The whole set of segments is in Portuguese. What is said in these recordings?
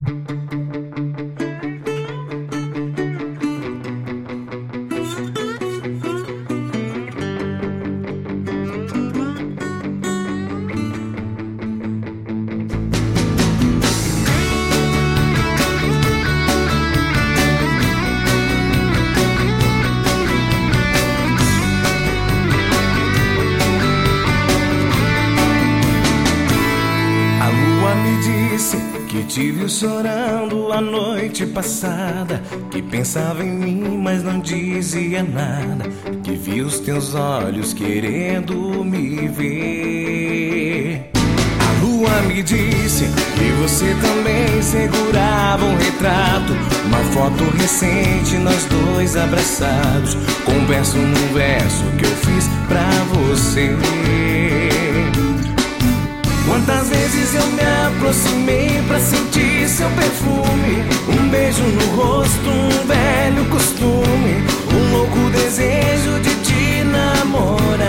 Que te viu chorando a noite passada, que pensava em mim, mas não dizia nada, que viu os teus olhos querendo me ver. A lua me disse que você também segurava um retrato, uma foto recente, nós dois abraçados, com um verso num verso que eu fiz pra você. Quantas vezes eu me aproximei pra sentir seu perfume, um beijo no rosto, um velho costume, um louco desejo de te namorar.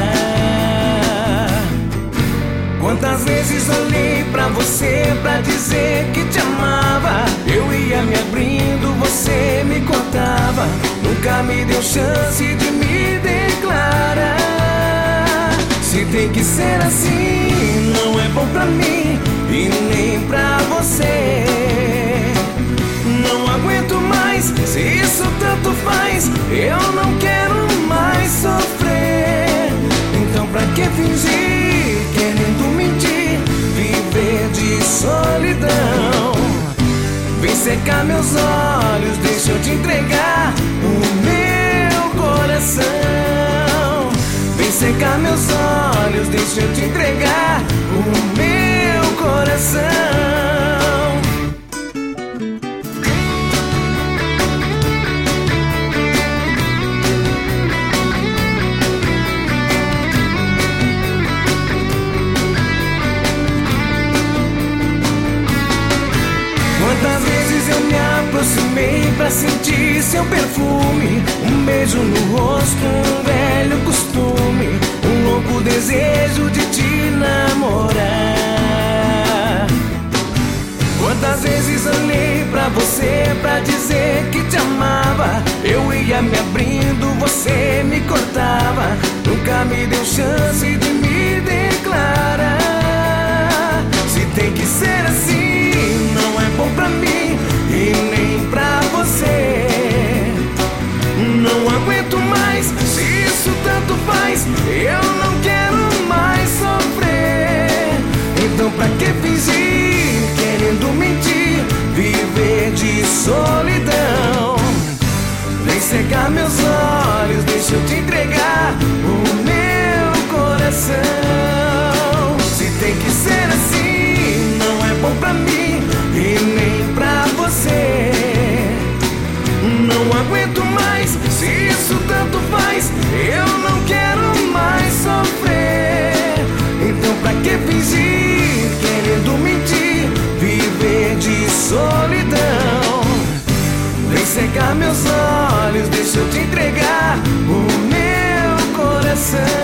Quantas vezes olhei pra você pra dizer que te amava, eu ia me abrindo, você me cortava, nunca me deu chance de me declarar. Se tem que ser assim, não é bom pra mim e nem pra você. Não aguento mais, se isso tanto faz, eu não quero mais sofrer. Então pra que fingir, querendo mentir, viver de solidão? Vem secar meus olhos, deixa eu te entregar o meu coração. Vem secar meus olhos, deixa eu te entregar o meu coração. Quantas vezes eu me aproximei pra sentir seu perfume, um beijo no rosto, um velho costume, um louco desejo de te namorar. Quantas vezes olhei pra você pra dizer que te amava, eu ia me abrindo, você me cortava, nunca me deu chance de me declarar. Se tem que ser assim, não é bom pra mim e nem pra você. Não aguento mais, se isso tanto faz, eu não quero mais sofrer. Então pra que fingir, querendo mentir, viver de solidão? Vem cegar meus olhos, deixa eu te entregar o meu coração. Se tem que ser assim, não é bom pra mim e nem pra você. Não aguento mais, se isso tanto faz, eu não quero mais sofrer. Então pra que fingir, querendo mentir, viver de solidão? Vem cegar meus olhos, deixa eu te entregar o meu coração.